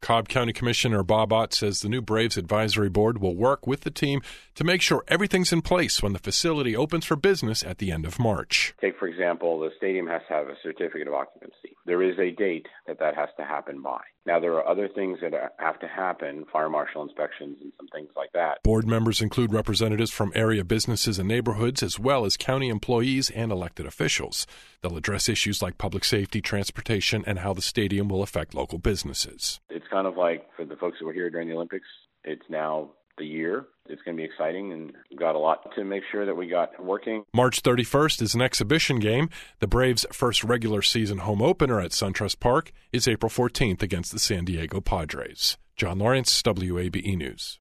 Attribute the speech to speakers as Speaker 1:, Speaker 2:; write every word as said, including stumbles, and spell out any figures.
Speaker 1: Cobb County Commissioner Bob Ott says the new Braves Advisory Board will work with the team to make sure everything's in place when the facility opens for business at the end of March.
Speaker 2: Take, for example, the stadium has to have a certificate of occupancy. There is a date that that has to happen by. Now, there are other things that have to happen, fire marshal inspections and some things like that.
Speaker 1: Board members include representatives from area businesses and neighborhoods, as well as county employees and elected officials. They'll address issues like public safety, transportation, and how the stadium will affect local businesses.
Speaker 2: It's kind of like for the folks that were here during the Olympics, it's now the year. It's going to be exciting, and we've got a lot to make sure that we got working.
Speaker 1: March thirty-first is an exhibition game. The Braves' first regular season home opener at SunTrust Park is April fourteenth against the San Diego Padres. John Lawrence, W A B E News.